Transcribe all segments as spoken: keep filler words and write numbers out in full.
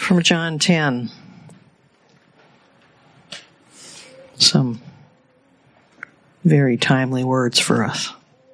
From John ten. Some very timely words for us.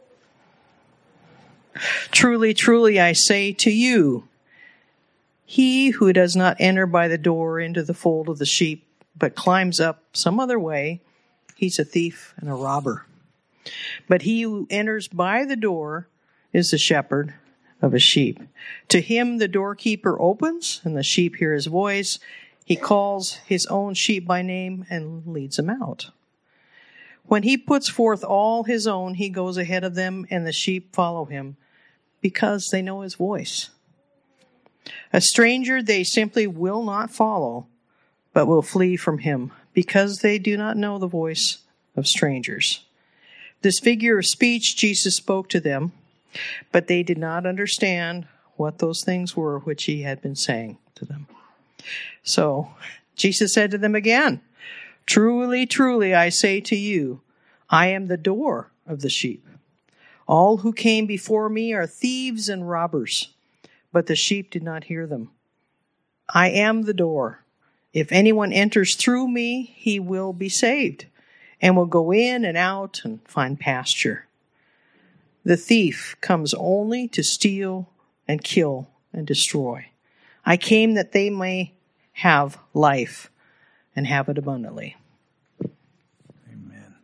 Truly, truly, I say to you, he who does not enter by the door into the fold of the sheep, but climbs up some other way, he's a thief and a robber. But he who enters by the door is the shepherd of his sheep. To him the doorkeeper opens, and the sheep hear his voice. He calls his own sheep by name and leads them out. When he puts forth all his own, he goes ahead of them, and the sheep follow him, because they know his voice. A stranger they simply will not follow, but will flee from him, because they do not know the voice of strangers. This figure of speech Jesus spoke to them, but they did not understand what those things were which he had been saying to them. So Jesus said to them again, truly, truly, I say to you, I am the door of the sheep. All who came before me are thieves and robbers, but the sheep did not hear them. I am the door. If anyone enters through me, he will be saved, and will go in and out and find pasture. The thief comes only to steal and kill and destroy. I came that they may have life and have it abundantly. Amen.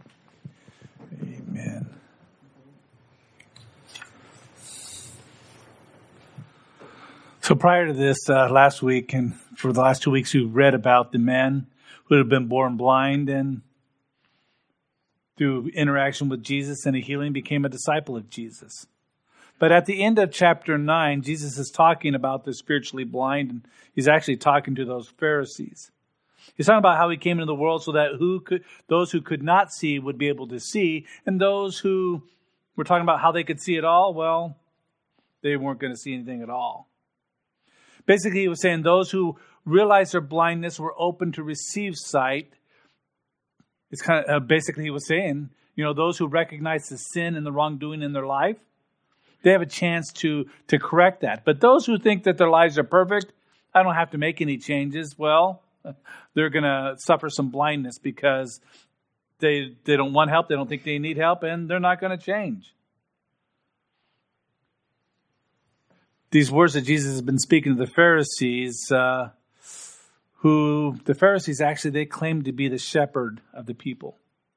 Amen. So prior to this, uh, last week, and for the last two weeks, we've read about the man who had been born blind, and through interaction with Jesus and a healing, became a disciple of Jesus. But at the end of chapter nine, Jesus is talking about the spiritually blind, and he's actually talking to those Pharisees. He's talking about how he came into the world so that who could, those who could not see would be able to see, and those who were talking about how they could see it all, well, they weren't going to see anything at all. Basically, he was saying those who realized their blindness were open to receive sight. It's kind of uh, basically he was saying, you know, those who recognize the sin and the wrongdoing in their life, they have a chance to to correct that. But those who think that their lives are perfect, I don't have to make any changes, well, they're going to suffer some blindness because they they don't want help, they don't think they need help, and they're not going to change. These words that Jesus has been speaking to the Pharisees, uh, who the Pharisees actually, they claimed to be the shepherd of the people.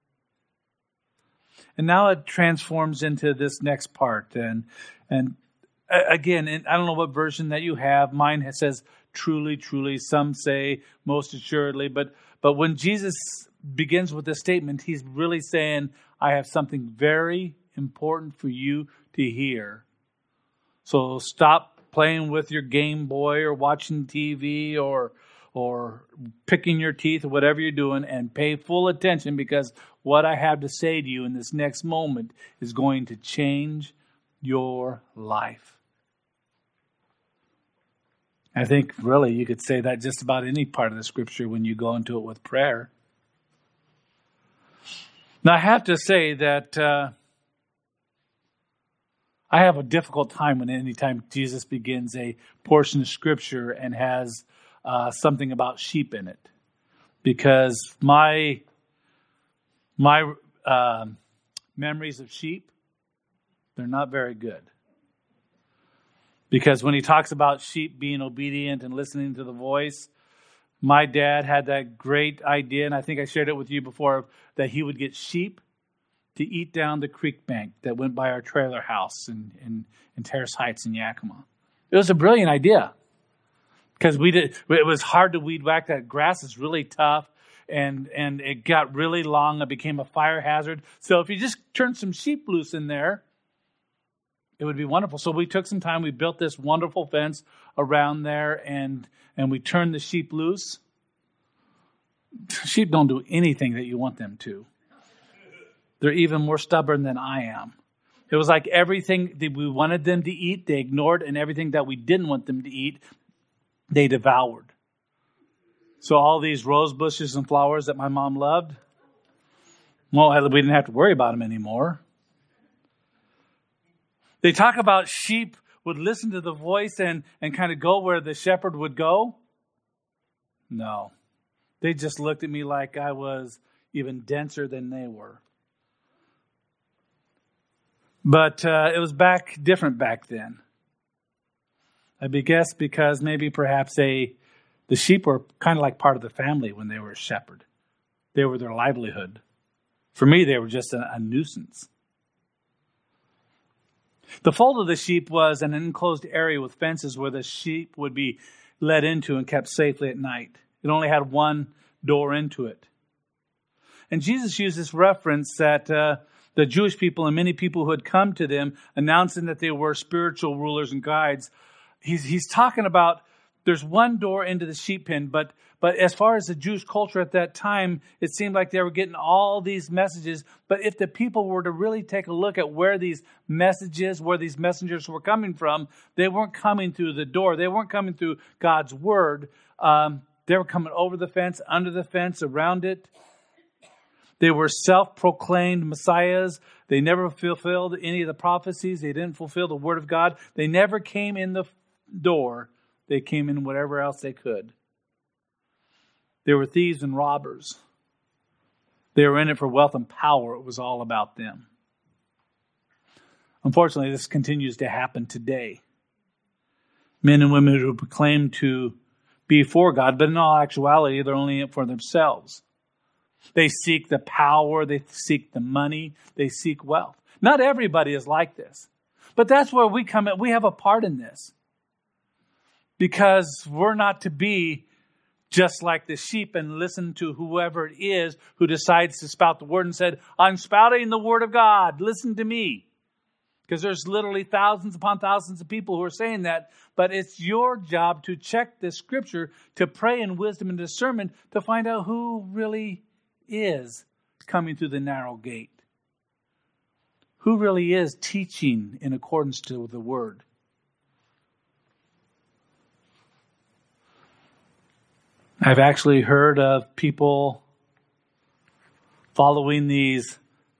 And now it transforms into this next part. And and again, I don't know what version that you have. Mine says truly, truly. Some say most assuredly. But but when Jesus begins with this statement, he's really saying, I have something very important for you to hear. So stop playing with your Game Boy or watching T V or or picking your teeth or whatever you're doing, and pay full attention, because what I have to say to you in this next moment is going to change your life. I think really you could say that just about any part of the scripture when you go into it with prayer. Now I have to say that uh, I have a difficult time when any time Jesus begins a portion of scripture and has uh, something about sheep in it, because my my uh, memories of sheep, they're not very good. Because when he talks about sheep being obedient and listening to the voice, my dad had that great idea, and I think I shared it with you before, that he would get sheep to eat down the creek bank that went by our trailer house in, in, in Terrace Heights in Yakima. It was a brilliant idea, because we did. It was hard to weed whack. That grass is really tough, and and it got really long. It became a fire hazard. So if you just turned some sheep loose in there, it would be wonderful. So we took some time. We built this wonderful fence around there, and and we turned the sheep loose. Sheep don't do anything that you want them to. They're even more stubborn than I am. It was like everything that we wanted them to eat, they ignored, and everything that we didn't want them to eat, they devoured. So all these rose bushes and flowers that my mom loved, well, we didn't have to worry about them anymore. They talk about sheep would listen to the voice and, and kind of go where the shepherd would go. No. They just looked at me like I was even denser than they were. But uh, it was back different back then. I guess because maybe perhaps they, the sheep were kind of like part of the family when they were a shepherd. They were their livelihood. For me, they were just a, a nuisance. The fold of the sheep was an enclosed area with fences where the sheep would be led into and kept safely at night. It only had one door into it. And Jesus used this reference that uh, the Jewish people and many people who had come to them announcing that they were spiritual rulers and guides. He's, he's talking about there's one door into the sheep pen, but but as far as the Jewish culture at that time, it seemed like they were getting all these messages. But if the people were to really take a look at where these messages, where these messengers were coming from, they weren't coming through the door. They weren't coming through God's word. Um, they were coming over the fence, under the fence, around it. They were self-proclaimed messiahs. They never fulfilled any of the prophecies. They didn't fulfill the word of God. They never came in the door. They came in whatever else they could. They were thieves and robbers. They were in it for wealth and power. It was all about them. Unfortunately, this continues to happen today. Men and women who proclaim to be for God, but in all actuality, they're only in it for themselves. They seek the power. They seek the money. They seek wealth. Not everybody is like this. But that's where we come in. We have a part in this. Because we're not to be just like the sheep and listen to whoever it is who decides to spout the word and said, I'm spouting the word of God. Listen to me. Because there's literally thousands upon thousands of people who are saying that. But it's your job to check the scripture, to pray in wisdom and discernment, to find out who really is coming through the narrow gate. Who really is teaching in accordance to the word. I've actually heard of people following these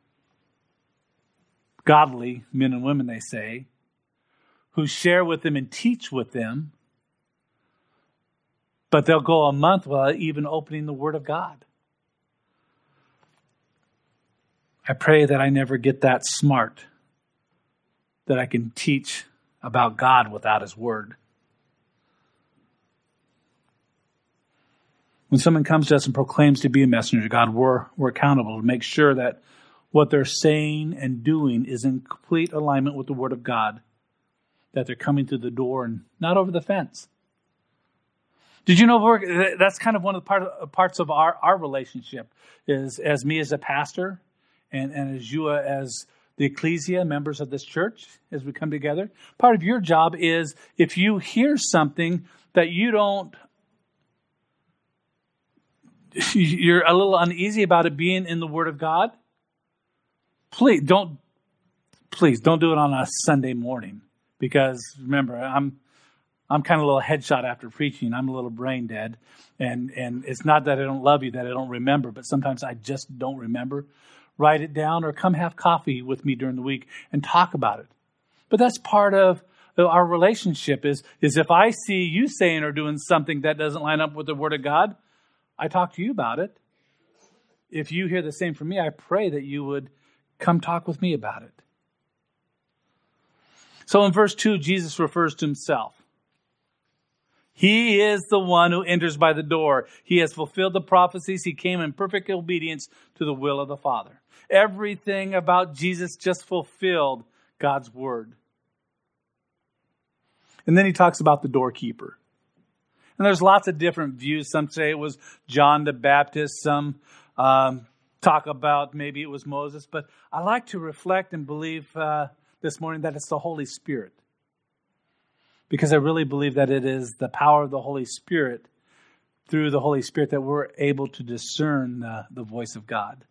godly men and women, they say, who share with them and teach with them, but they'll go a month without even opening the Word of God. I pray that I never get that smart, that I can teach about God without His Word. When someone comes to us and proclaims to be a messenger of God, we're, we're accountable to make sure that what they're saying and doing is in complete alignment with the Word of God, that they're coming through the door and not over the fence. Did you know that's kind of one of the part, parts of our, our relationship is as me as a pastor and, and as you as the ecclesia, members of this church, as we come together. Part of your job is if you hear something that you don't you're a little uneasy about it being in the Word of God, please don't, please don't do it on a Sunday morning. Because remember, I'm, I'm kind of a little headshot after preaching. I'm a little brain dead. And, and it's not that I don't love you, that I don't remember, but sometimes I just don't remember. Write it down or come have coffee with me during the week and talk about it. But that's part of our relationship is, is if I see you saying or doing something that doesn't line up with the Word of God, I talk to you about it. If you hear the same from me, I pray that you would come talk with me about it. So in verse two, Jesus refers to himself. He is the one who enters by the door. He has fulfilled the prophecies. He came in perfect obedience to the will of the Father. Everything about Jesus just fulfilled God's word. And then he talks about the doorkeeper. And there's lots of different views. Some say it was John the Baptist. Some um, talk about maybe it was Moses. But I like to reflect and believe uh, this morning that it's the Holy Spirit. Because I really believe that it is the power of the Holy Spirit, through the Holy Spirit, that we're able to discern uh, the voice of God.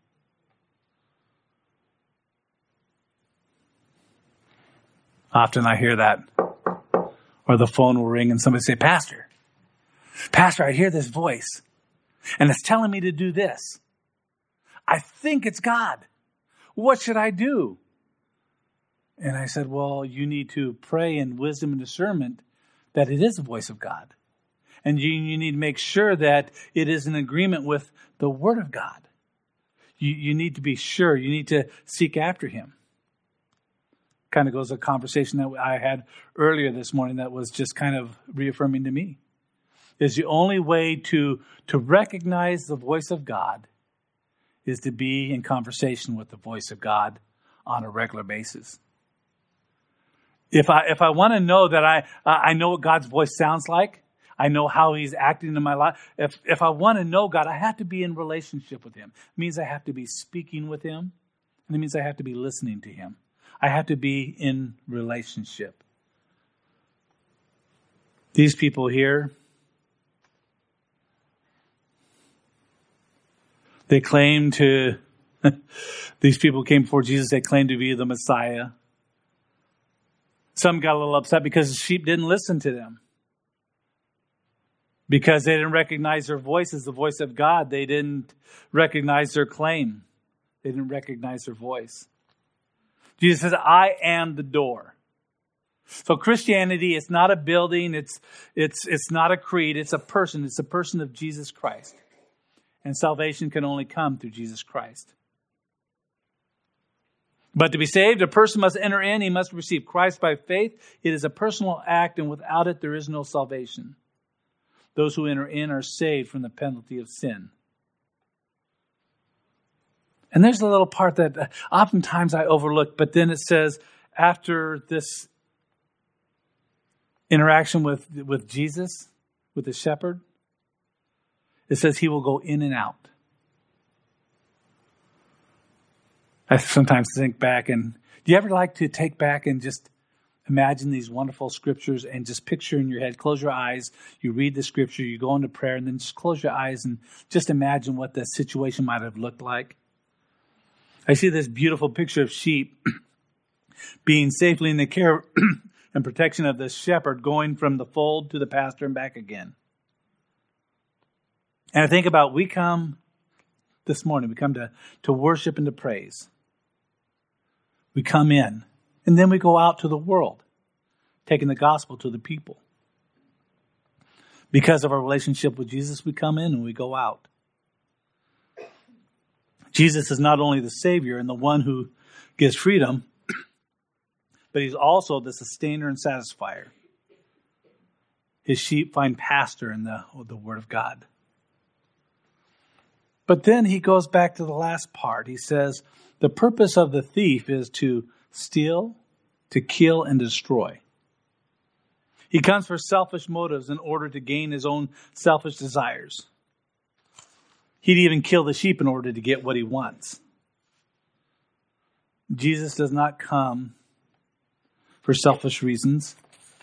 Often I hear that. Or the phone will ring and somebody say, Pastor, Pastor, I hear this voice, and it's telling me to do this. I think it's God. What should I do? And I said, well, you need to pray in wisdom and discernment that it is the voice of God. And you, you need to make sure that it is in agreement with the Word of God. You, you need to be sure. You need to seek after Him. Kind of goes to a conversation that I had earlier this morning that was just kind of reaffirming to me. Is the only way to, to recognize the voice of God is to be in conversation with the voice of God on a regular basis. If I if I want to know that I uh, I know what God's voice sounds like, I know how He's acting in my life. If if I want to know God, I have to be in relationship with Him. It means I have to be speaking with Him, and it means I have to be listening to Him. I have to be in relationship. These people here, they claim to, these people came before Jesus, they claimed to be the Messiah. Some got a little upset because the sheep didn't listen to them. Because they didn't recognize their voice as the voice of God. They didn't recognize their claim. They didn't recognize their voice. Jesus says, I am the door. So Christianity is not a building. It's, it's, it's not a creed. It's a person. It's a person of Jesus Christ. And salvation can only come through Jesus Christ. But to be saved, a person must enter in. He must receive Christ by faith. It is a personal act, and without it, there is no salvation. Those who enter in are saved from the penalty of sin. And there's a little part that oftentimes I overlook, but then it says, after this interaction with, with Jesus, with the shepherd, it says he will go in and out. I sometimes think back, and do you ever like to take back and just imagine these wonderful scriptures and just picture in your head, close your eyes, you read the scripture, you go into prayer, and then just close your eyes and just imagine what the situation might have looked like? I see this beautiful picture of sheep being safely in the care and protection of the shepherd, going from the fold to the pasture and back again. And I think about, we come this morning, we come to, to worship and to praise. We come in, and then we go out to the world, taking the gospel to the people. Because of our relationship with Jesus, we come in and we go out. Jesus is not only the Savior and the one who gives freedom, but He's also the sustainer and satisfier. His sheep find pasture in the, the Word of God. But then He goes back to the last part. He says, the purpose of the thief is to steal, to kill, and destroy. He comes for selfish motives in order to gain his own selfish desires. He'd even kill the sheep in order to get what he wants. Jesus does not come for selfish reasons.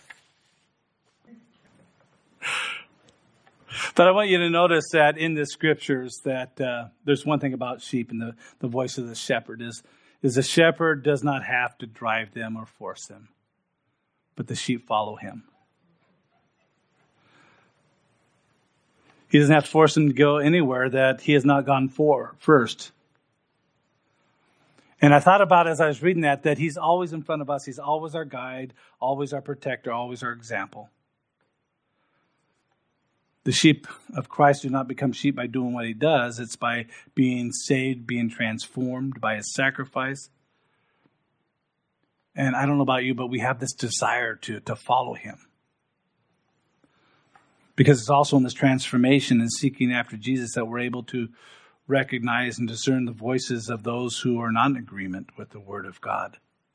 But I want you to notice that in the scriptures that uh, there's one thing about sheep and the, the voice of the shepherd is, is the shepherd does not have to drive them or force them, but the sheep follow him. He doesn't have to force them to go anywhere that he has not gone for first. And I thought about as I was reading that, that he's always in front of us. He's always our guide, always our protector, always our example. The sheep of Christ do not become sheep by doing what he does. It's by being saved, being transformed by his sacrifice. And I don't know about you, but we have this desire to, to follow him. Because it's also in this transformation and seeking after Jesus that we're able to recognize and discern the voices of those who are not in agreement with the Word of God.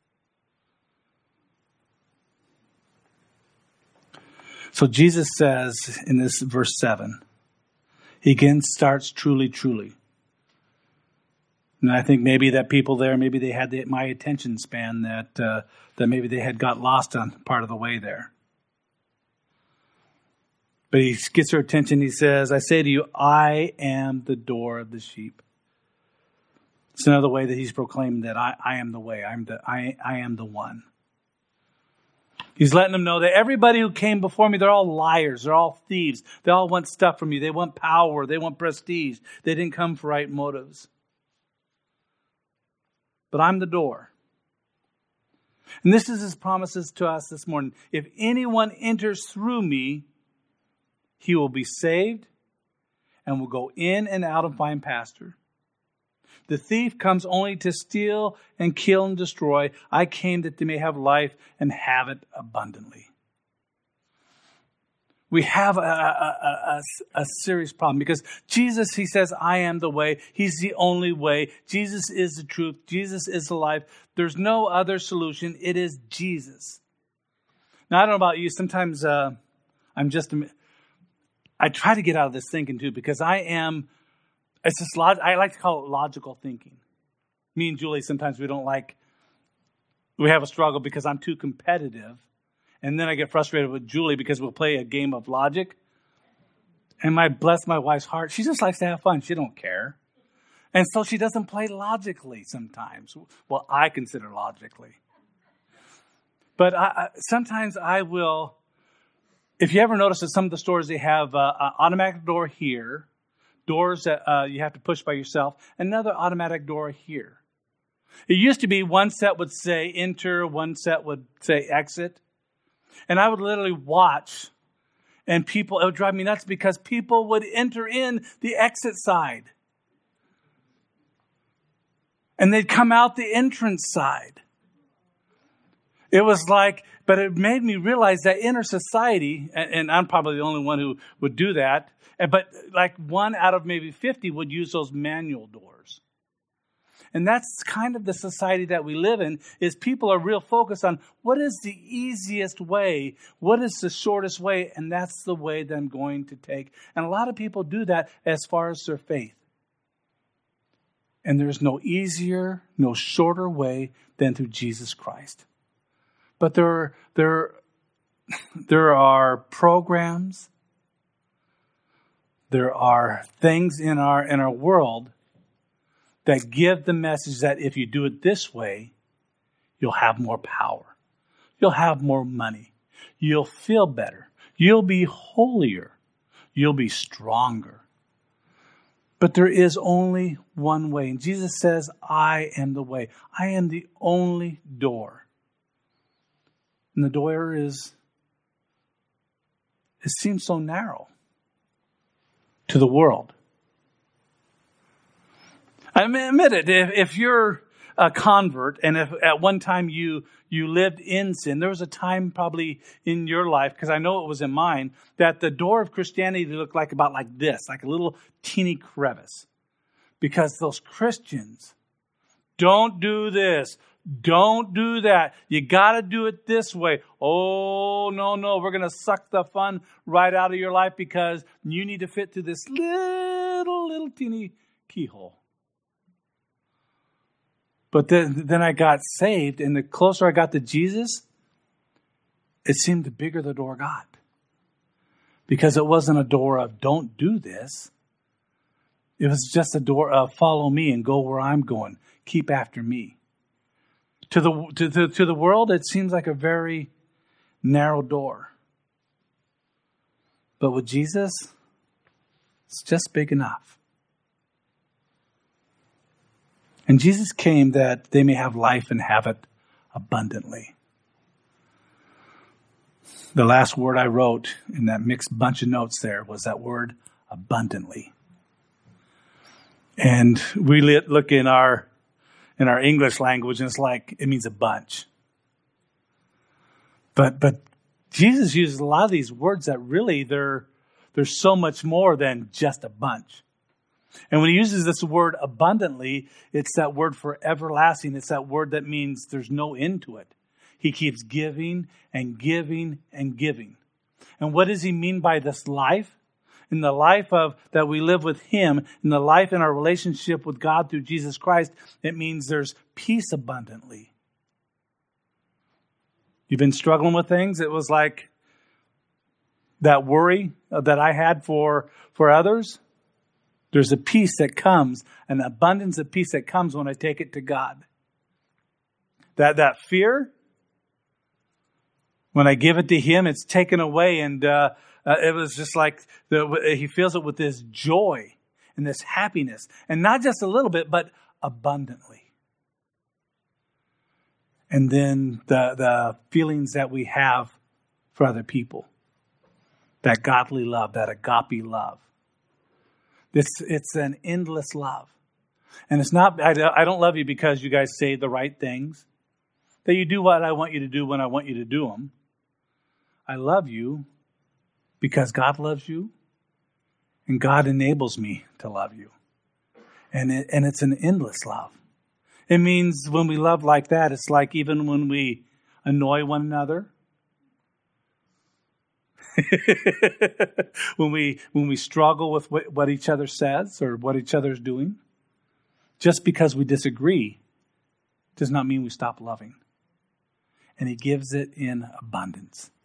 So Jesus says in this verse seven, he again starts truly, truly. And I think maybe that people there, maybe they had the, my attention span that uh, that maybe they had got lost on part of the way there. But he gets their attention. He says, I say to you, I am the door of the sheep. It's another way that he's proclaiming that I, I am the way. I'm the, I, I am the one. He's letting them know that everybody who came before me, they're all liars. They're all thieves. They all want stuff from you. They want power. They want prestige. They didn't come for right motives. But I'm the door. And this is his promises to us this morning. If anyone enters through me, he will be saved and will go in and out and find pasture. The thief comes only to steal and kill and destroy. I came that they may have life and have it abundantly. We have a, a, a, a serious problem because Jesus, he says, I am the way. He's the only way. Jesus is the truth. Jesus is the life. There's no other solution. It is Jesus. Now, I don't know about you. Sometimes uh, I'm just, I try to get out of this thinking too because I am, it's just, log, I like to call it logical thinking. Me and Julie, sometimes we don't like, we have a struggle because I'm too competitive. And then I get frustrated with Julie because we'll play a game of logic. And my bless my wife's heart, she just likes to have fun. She don't care. And so she doesn't play logically sometimes. Well, I consider logically. But I, I, sometimes I will, if you ever notice that some of the stores, they have uh, an automatic door here, doors that uh, you have to push by yourself, another automatic door here. It used to be one set would say enter, one set would say exit. And I would literally watch, and people, it would drive me nuts because people would enter in the exit side. And they'd come out the entrance side. It was like, but it made me realize that in our society, and, and I'm probably the only one who would do that, but like one out of maybe fifty would use those manual doors. And that's kind of the society that we live in, is people are real focused on what is the easiest way, what is the shortest way, and that's the way that I'm going to take. And a lot of people do that as far as their faith. And there's no easier, no shorter way than through Jesus Christ. But there, there, there are programs, there are things in our in our world that give the message that if you do it this way, you'll have more power. You'll have more money. You'll feel better. You'll be holier. You'll be stronger. But there is only one way. And Jesus says, I am the way. I am the only door. And the door is, it seems so narrow to the world. I mean, admit it, if, if you're a convert and if at one time you, you lived in sin, there was a time probably in your life, because I know it was in mine, that the door of Christianity looked like about like this, like a little teeny crevice. Because those Christians, don't do this, don't do that, you got to do it this way. Oh, no, no, we're going to suck the fun right out of your life because you need to fit through this little, little teeny keyhole. But then, then I got saved, and the closer I got to Jesus, it seemed the bigger the door got. Because it wasn't a door of don't do this. It was just a door of follow me and go where I'm going. Keep after me. To the to, to, to the world, it seems like a very narrow door. But with Jesus, it's just big enough. And Jesus came that they may have life and have it abundantly. The last word I wrote in that mixed bunch of notes there was that word abundantly. And we look in our in our English language and it's like it means a bunch. But but Jesus uses a lot of these words that really they're there's so much more than just a bunch. And when he uses this word abundantly, it's that word for everlasting. It's that word that means there's no end to it. He keeps giving and giving and giving. And what does he mean by this life? In the life of that we live with him, in the life in our relationship with God through Jesus Christ, it means there's peace abundantly. You've been struggling with things. It was like that worry that I had for, for others. There's a peace that comes, an abundance of peace that comes when I take it to God. That that fear, when I give it to him, it's taken away. And uh, uh, it was just like the, he feels it with this joy and this happiness. And not just a little bit, but abundantly. And then the, the feelings that we have for other people. That godly love, that agape love. It's, it's an endless love. And it's not, I, I don't love you because you guys say the right things. That you do what I want you to do when I want you to do them. I love you because God loves you. And God enables me to love you. And it, and it's an endless love. It means when we love like that, it's like even when we annoy one another. when we when we struggle with what, what each other says or what each other's doing. Just because we disagree does not mean we stop loving. And he gives it in abundance.